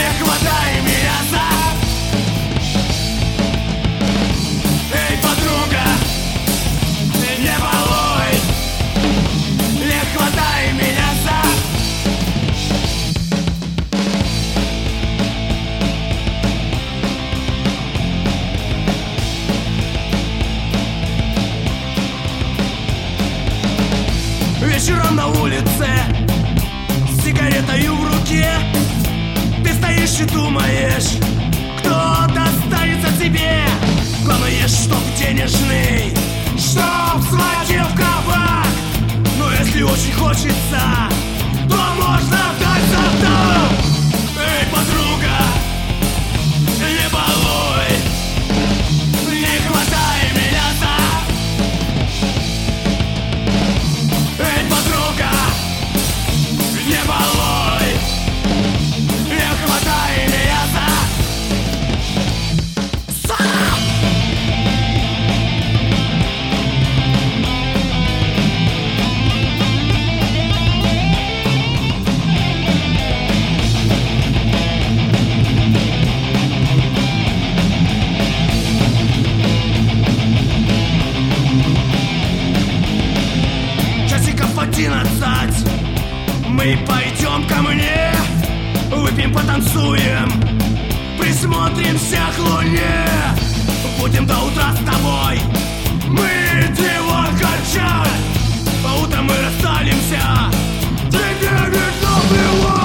хватай меня за. Эй, подруга, не балуй, не хватай меня за. Вечером на улице с сигаретою в руке ты стоишь и думаешь, кто достанется тебе. Главное, чтоб денежный, чтоб схватил в кабак. Но если очень хочется, то можно дать задам. Эй, подруга, не балуй, не хватай меня за. Эй, подруга, не балуй, не хватай меня за. Часиков 11 мы пойдем ко мне, выпьем, потанцуем, присмотримся к луне. Будем до утра с тобой, мы его кончать. А утром мы расстанемся, ты не видно было.